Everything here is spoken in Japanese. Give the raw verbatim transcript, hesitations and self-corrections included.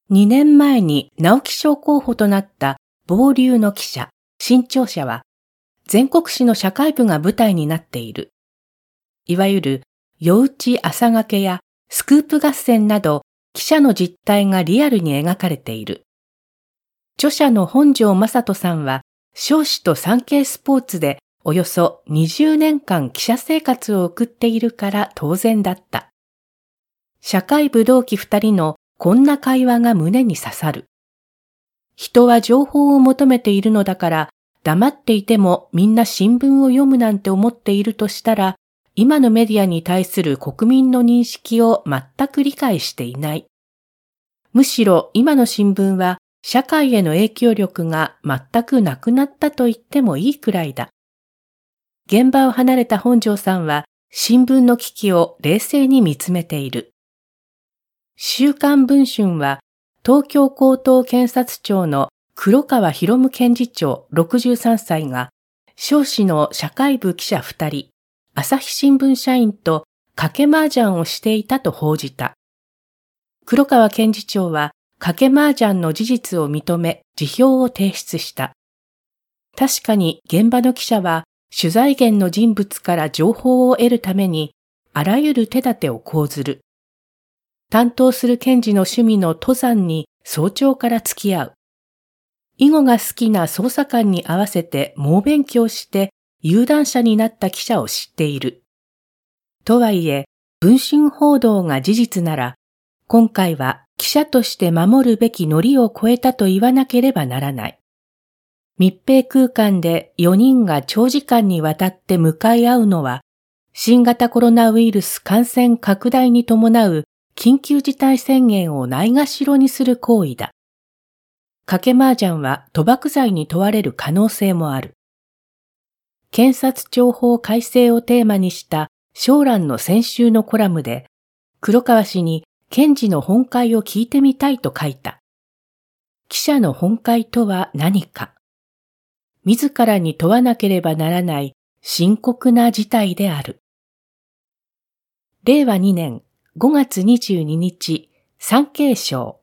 にねんまえに直木賞候補となった傍流の記者、新潮社は、全国紙の社会部が舞台になっている。いわゆる、夜打ち朝がけやスクープ合戦など、記者の実態がリアルに描かれている。著者の本庄正人さんは、彰子と産経スポーツでおよそにじゅうねんかん記者生活を送っているから当然だった。社会部同期二人のこんな会話が胸に刺さる。人は情報を求めているのだから、黙っていてもみんな新聞を読むなんて思っているとしたら、今のメディアに対する国民の認識を全く理解していない。むしろ今の新聞は社会への影響力が全くなくなったと言ってもいいくらいだ。現場を離れた本庄さんは新聞の危機を冷静に見つめている。週刊文春は東京高等検察庁の黒川博夢検事長ろくじゅうさんさいが彰子の社会部記者ふたり、朝日新聞社員と賭け麻雀をしていたと報じた。黒川検事長は賭け麻雀の事実を認め辞表を提出した。確かに現場の記者は取材源の人物から情報を得るためにあらゆる手立てを講ずる。担当する検事の趣味の登山に早朝から付き合う。囲碁が好きな捜査官に合わせて猛勉強して有段者になった記者を知っている。とはいえ、文春報道が事実なら、今回は記者として守るべき範を超えたと言わなければならない。密閉空間でよにんが長時間にわたって向かい合うのは、新型コロナウイルス感染拡大に伴う緊急事態宣言をないがしろにする行為だ。賭け麻雀は賭博罪に問われる可能性もある。検察庁法改正をテーマにした小蘭の先週のコラムで、黒川氏に検事の本懐を聞いてみたいと書いた。記者の本懐とは何か。自らに問わなければならない深刻な事態である。れいわにねんごがつにじゅうににち、産経省。